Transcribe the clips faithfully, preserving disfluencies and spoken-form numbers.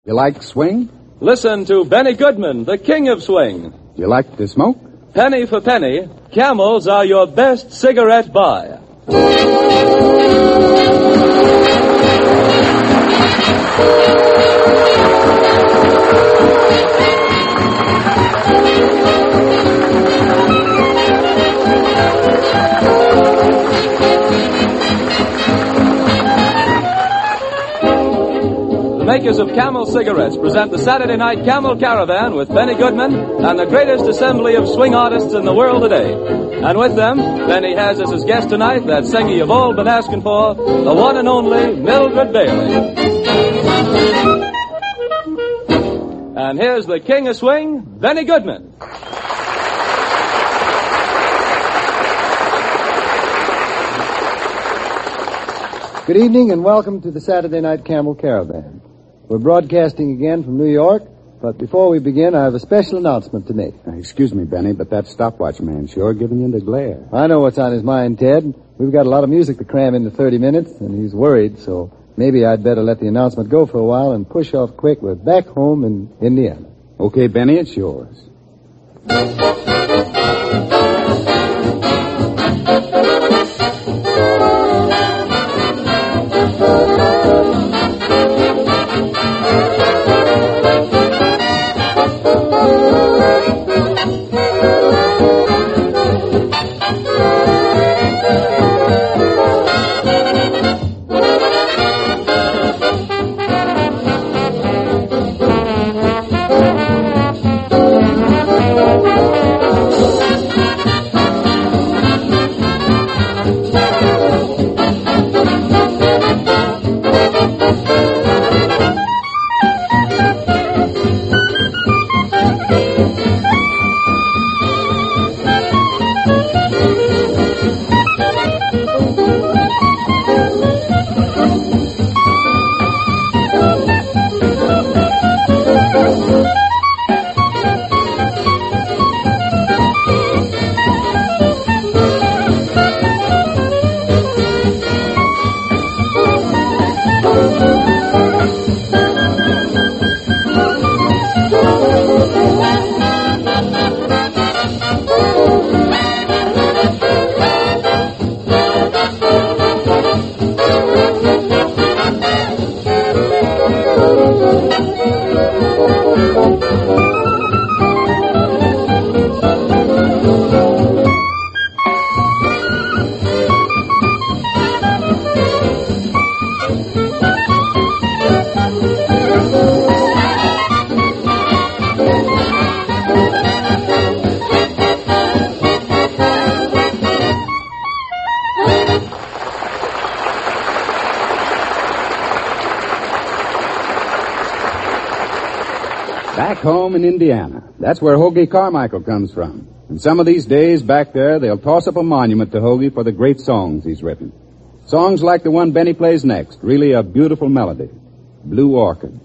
You like swing? Listen to Benny Goodman, the king of swing. You like to smoke? Penny for penny, Camels are your best cigarette buy. The makers of Camel cigarettes present the Saturday Night Camel Caravan with Benny Goodman and the greatest assembly of swing artists in the world today. And with them, Benny has as his guest tonight that singer you've all been asking for, the one and only Mildred Bailey. And here's the king of swing, Benny Goodman. Good evening and welcome to the Saturday Night Camel Caravan. We're broadcasting again from New York, but before we begin, I have a special announcement to make. Uh, excuse me, Benny, but that stopwatch man sure giving you the glare. I know what's on his mind, Ted. We've got a lot of music to cram into thirty minutes, and he's worried, so maybe I'd better let the announcement go for a while and push off quick with Back Home in Indiana. Okay, Benny, it's yours. Back home in Indiana. That's where Hoagy Carmichael comes from. And some of these days back there, they'll toss up a monument to Hoagy for the great songs he's written. Songs like the one Benny plays next. Really a beautiful melody. Blue Orchids.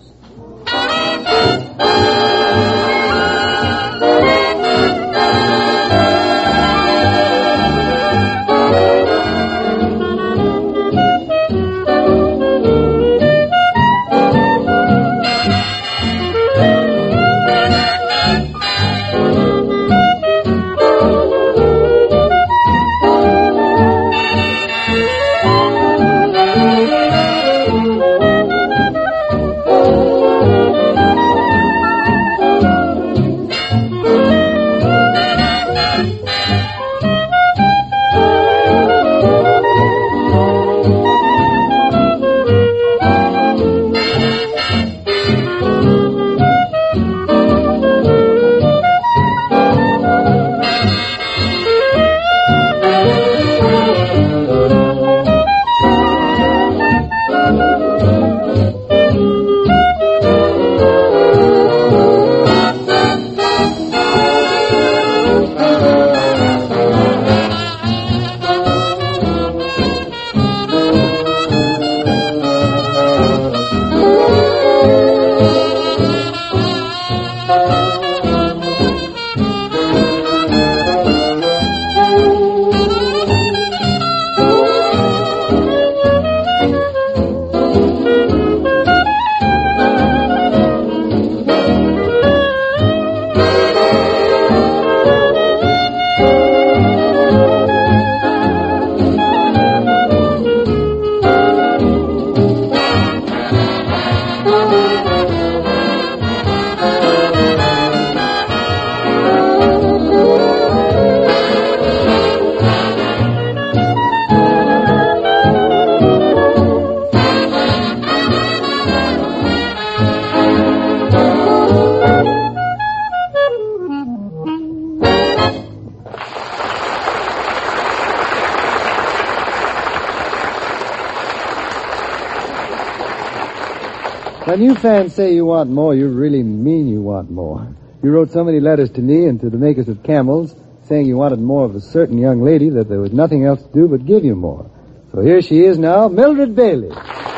when you fans say you want more, you really mean you want more. You wrote so many letters to me and to the makers of Camels, saying you wanted more of a certain young lady that there was nothing else to do but give you more. So here she is now, Mildred Bailey.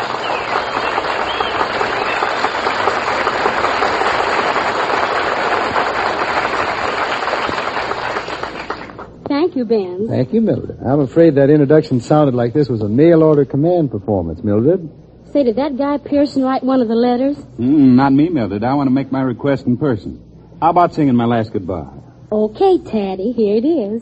Thank you, Ben. Thank you, Mildred. I'm afraid that introduction sounded like this was a mail-order command performance, Mildred. Say, did that guy Pearson write one of the letters? Mm, not me, Mildred. I want to make my request in person. How about singing my last goodbye? Okay, Taddy, here it is.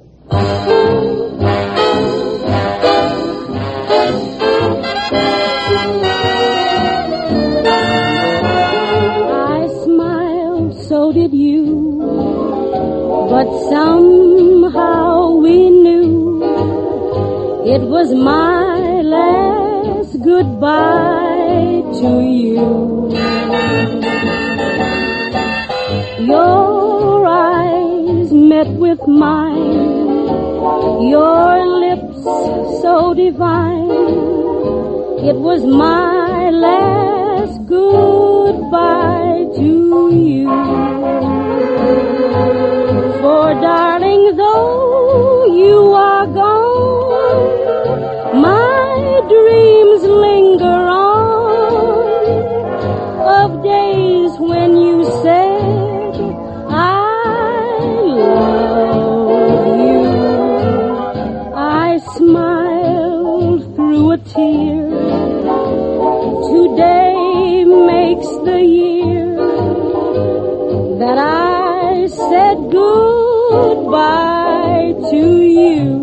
I smiled, so did you, but somehow we knew it was my last goodbye to you. Your eyes met with mine, your lips so divine. It was my last goodbye to you. For darling, though you are gone, my dreams linger on of days when you said I love you. I smiled through a tear. Today makes the year that I said goodbye to you.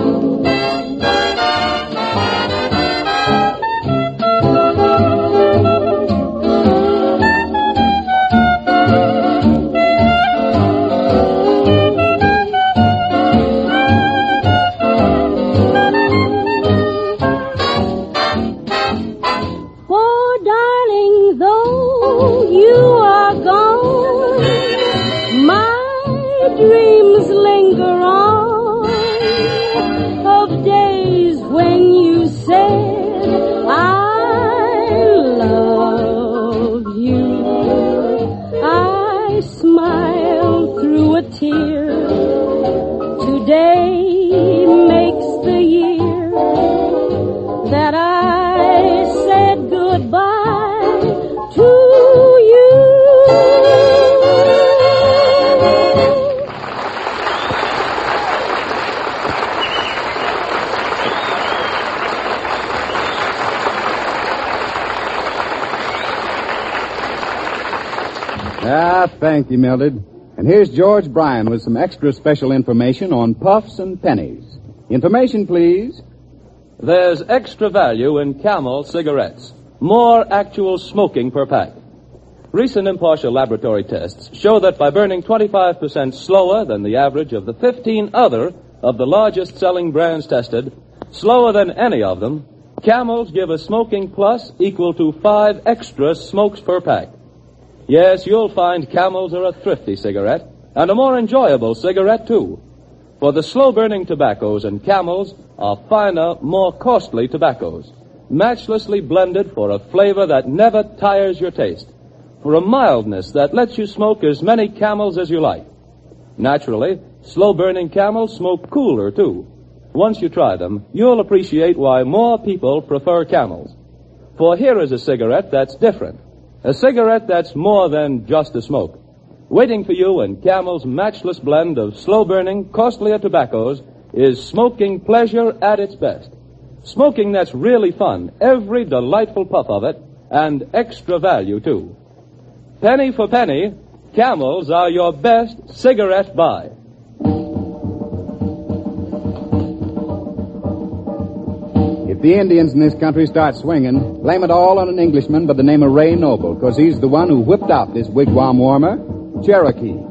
Ah, thank you, Mildred. And here's George Bryan with some extra special information on puffs and pennies. Information, please. There's extra value in Camel cigarettes. More actual smoking per pack. Recent impartial laboratory tests show that by burning twenty-five percent slower than the average of the fifteen other of the largest selling brands tested, slower than any of them, Camels give a smoking plus equal to five extra smokes per pack. Yes, you'll find Camels are a thrifty cigarette, and a more enjoyable cigarette, too. For the slow-burning tobaccos and Camels are finer, more costly tobaccos, matchlessly blended for a flavor that never tires your taste, for a mildness that lets you smoke as many Camels as you like. Naturally, slow-burning Camels smoke cooler, too. Once you try them, you'll appreciate why more people prefer Camels. For here is a cigarette that's different. A cigarette that's more than just a smoke. Waiting for you in Camel's matchless blend of slow-burning, costlier tobaccos is smoking pleasure at its best. Smoking that's really fun, every delightful puff of it, and extra value, too. Penny for penny, Camels are your best cigarette buy. If the Indians in this country start swinging, blame it all on an Englishman by the name of Ray Noble, because he's the one who whipped out this wigwam warmer, Cherokee.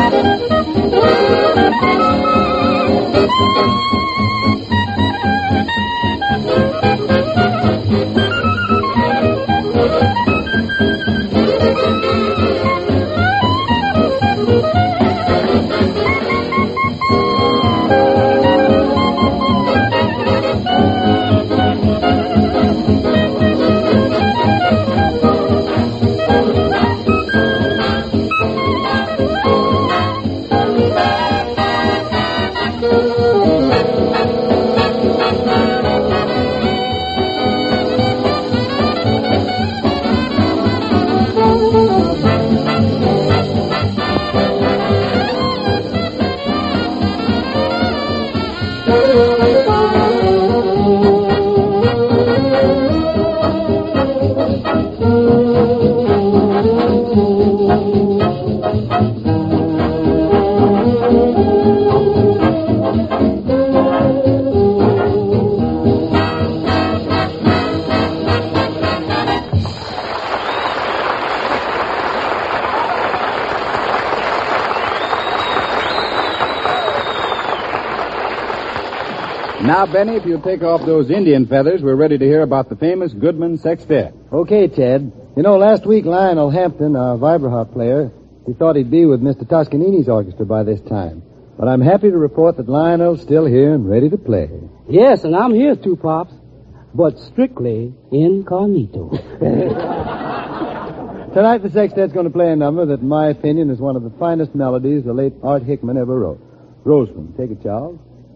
Now, Benny, if you'll take off those Indian feathers, we're ready to hear about the famous Goodman Sextet. Okay, Ted. You know, last week Lionel Hampton, our vibraharp player, he thought he'd be with Mister Toscanini's orchestra by this time. But I'm happy to report that Lionel's still here and ready to play. Yes, and I'm here too, Pops. But strictly incognito. Tonight the sextet's going to play a number that, in my opinion, is one of the finest melodies the late Art Hickman ever wrote. Roseman. Take it, Charles.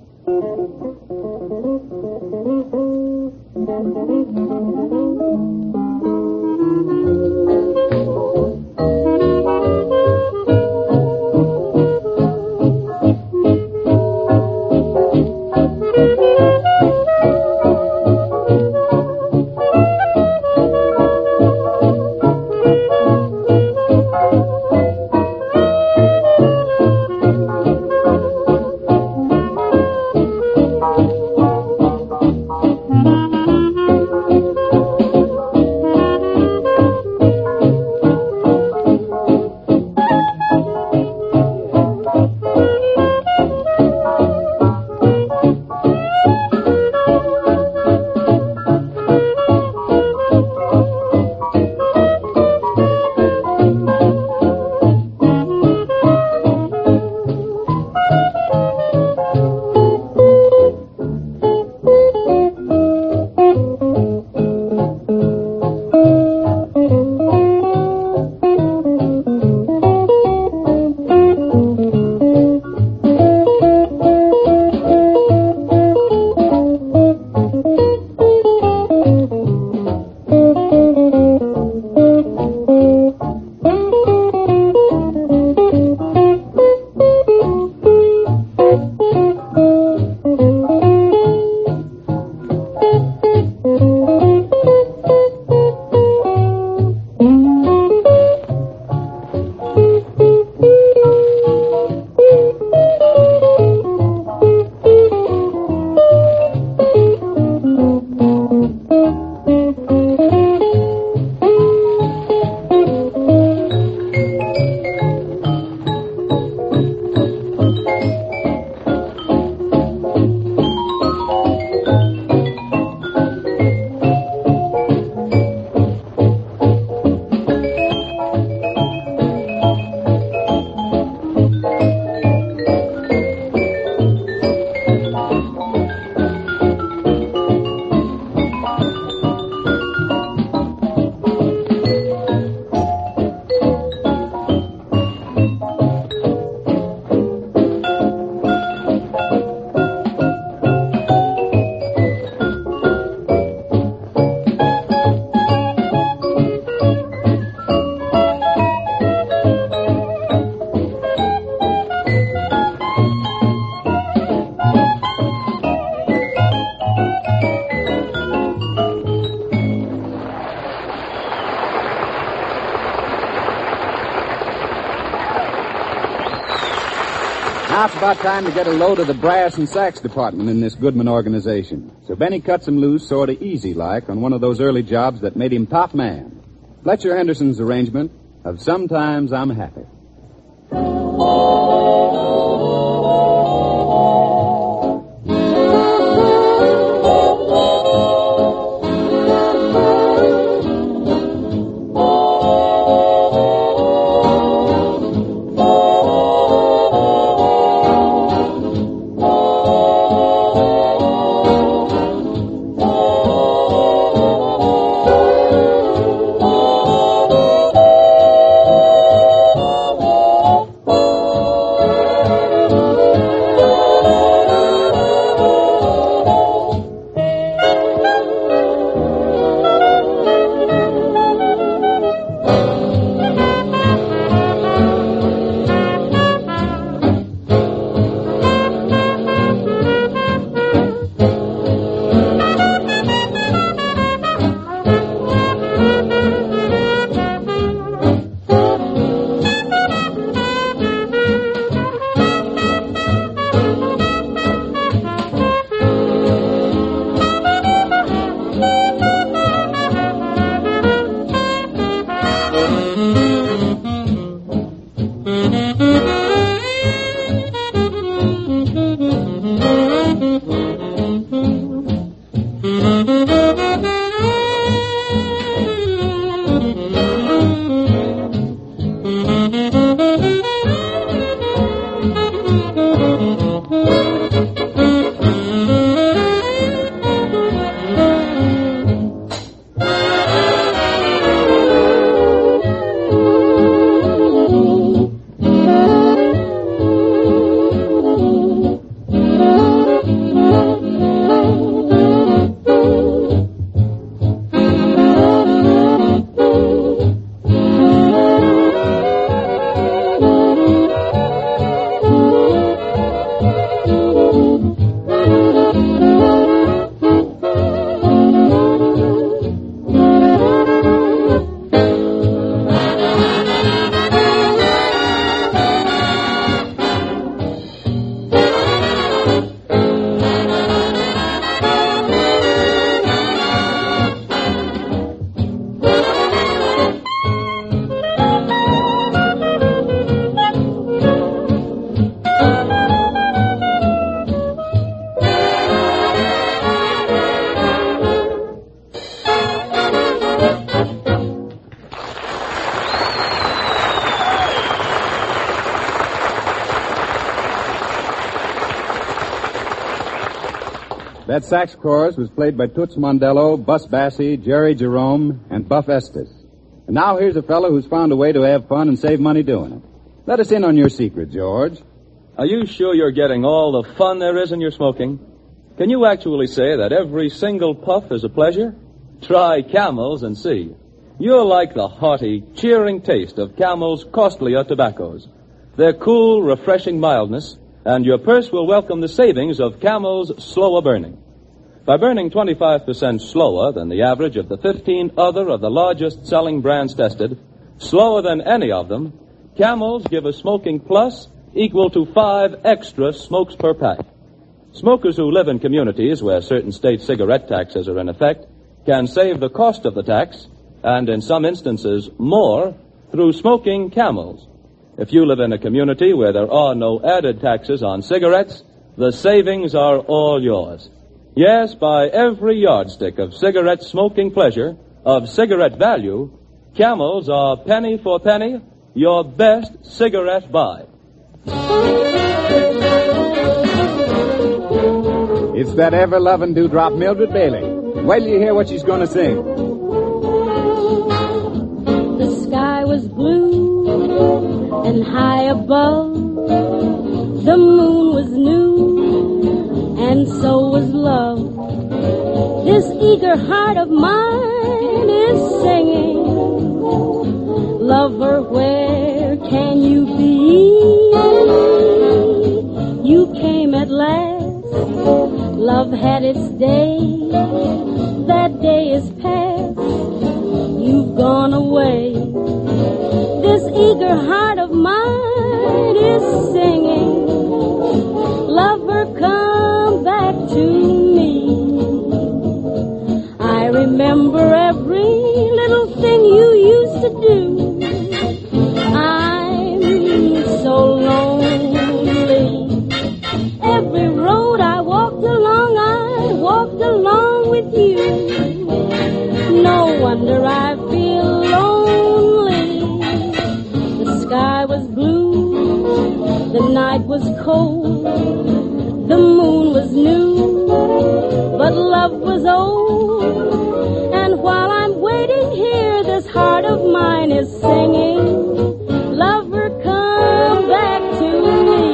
Now it's about time to get a load of the brass and sax department in this Goodman organization. So Benny cuts him loose sort of easy-like on one of those early jobs that made him top man. Fletcher Henderson's arrangement of Sometimes I'm Happy. That sax chorus was played by Toots Mondello, Bus Bassey, Jerry Jerome, and Buff Estes. And now here's a fellow who's found a way to have fun and save money doing it. Let us in on your secret, George. Are you sure you're getting all the fun there is in your smoking? Can you actually say that every single puff is a pleasure? Try Camels and see. You'll like the hearty, cheering taste of Camel's costlier tobaccos. Their cool, refreshing mildness, and your purse will welcome the savings of Camel's slower burning. By burning twenty-five percent slower than the average of the fifteen other of the largest selling brands tested, slower than any of them, Camels give a smoking plus equal to five extra smokes per pack. Smokers who live in communities where certain state cigarette taxes are in effect can save the cost of the tax, and in some instances more, through smoking Camels. If you live in a community where there are no added taxes on cigarettes, the savings are all yours. Yes, by every yardstick of cigarette smoking pleasure, of cigarette value, Camels are penny for penny your best cigarette buy. It's that ever-loving dewdrop Mildred Bailey. Wait till you hear what she's going to sing. The sky was blue and high above. The moon was new and so was love. This eager heart of mine is singing. Lover, where can you be? You came at last. Love had its day. That day is past. You've gone away. This eager heart of mine is singing. Lover, come back to me. I remember every little thing you used to do. I'm so lonely. Every road I walked along, I walked along with you. No wonder I feel lonely. The sky was blue, the night was cold, the moon was new, but love was old. And while I'm waiting here, this heart of mine is singing. Lover, come back to me.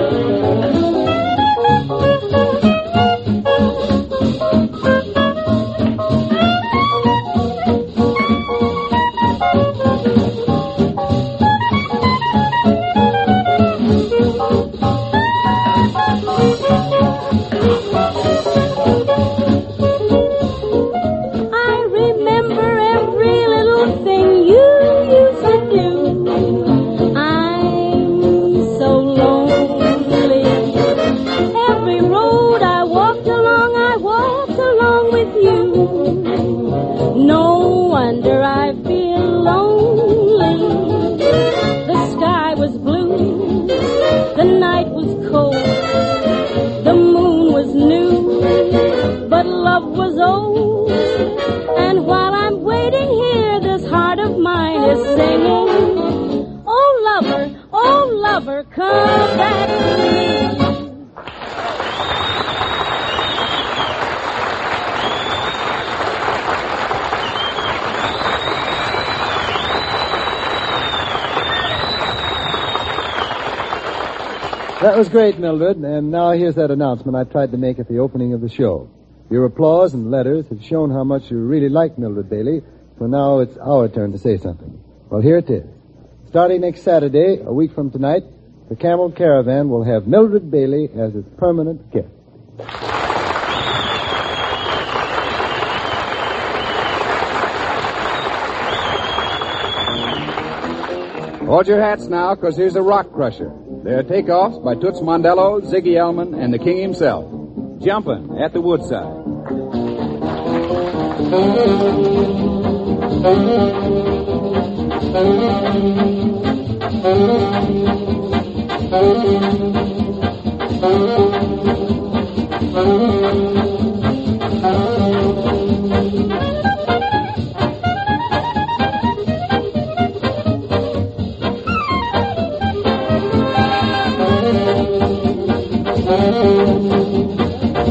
That was great, Mildred, and now here's that announcement I tried to make at the opening of the show. Your applause and letters have shown how much you really like Mildred Bailey, so now it's our turn to say something. Well, here it is. Starting next Saturday, a week from tonight, the Camel Caravan will have Mildred Bailey as its permanent guest. Hold your hats now, because here's a rock crusher. There are takeoffs by Toots Mondello, Ziggy Elman, and the King himself. Jumping at the Woodside.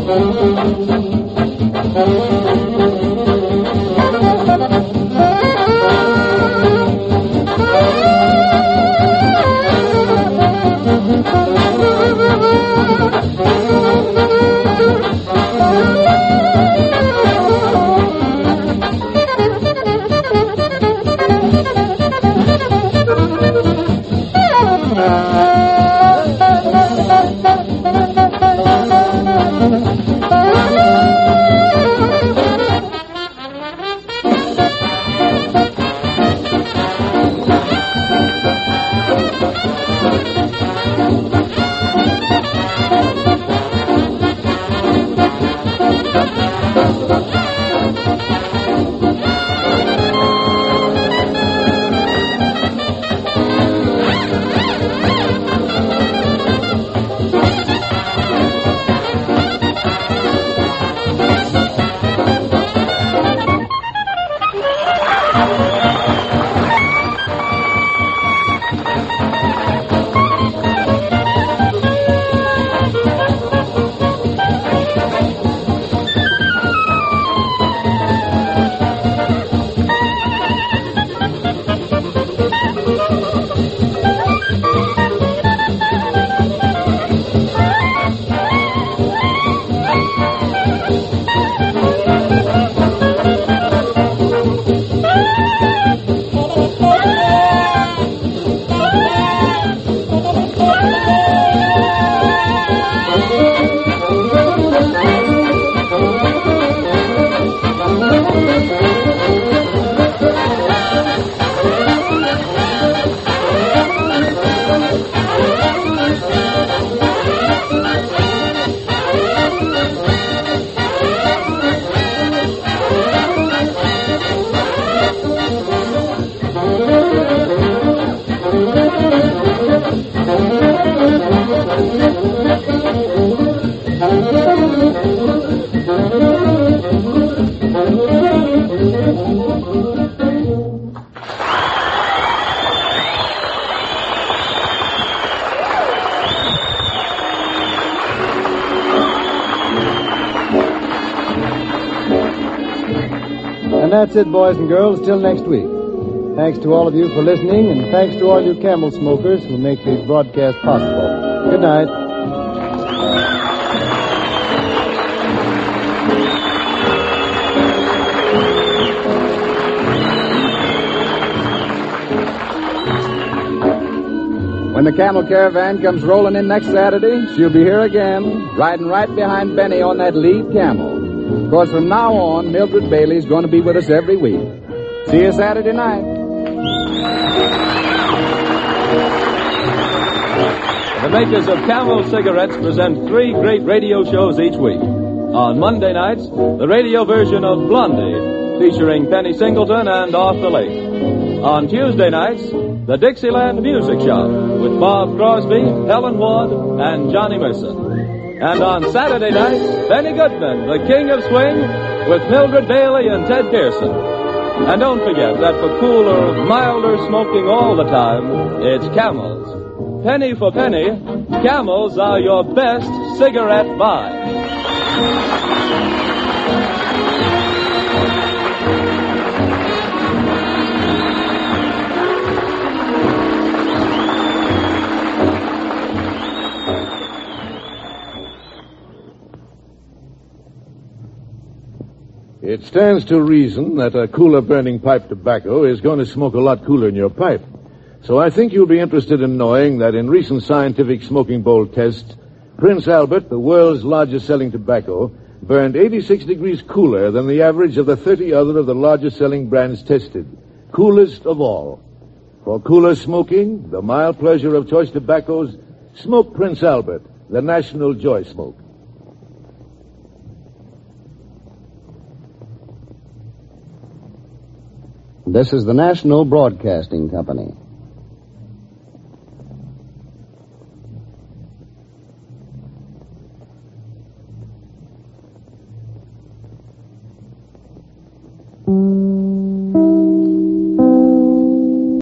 And that's it, boys and girls, till next week. Thanks to all of you for listening, and thanks to all you Camel smokers who make these broadcasts possible. Good night. When the Camel Caravan comes rolling in next Saturday, she'll be here again, riding right behind Benny on that lead camel. Of course, from now on, Mildred Bailey's going to be with us every week. See you Saturday night. The makers of Camel cigarettes present three great radio shows each week. On Monday nights, the radio version of Blondie, featuring Penny Singleton and Arthur Lake. On Tuesday nights, the Dixieland Music Shop with Bob Crosby, Helen Ward, and Johnny Mercer. And on Saturday nights, Benny Goodman, the King of Swing, with Mildred Bailey and Ted Pearson. And don't forget that for cooler, milder smoking all the time, it's Camels. Penny for penny, Camels are your best cigarette buy. It stands to reason that a cooler-burning pipe tobacco is going to smoke a lot cooler in your pipe. So I think you'll be interested in knowing that in recent scientific smoking bowl tests, Prince Albert, the world's largest-selling tobacco, burned eighty-six degrees cooler than the average of the thirty other of the largest-selling brands tested. Coolest of all. For cooler smoking, the mild pleasure of choice tobaccos, smoke Prince Albert, the national joy smoke. This is the National Broadcasting Company. Mm.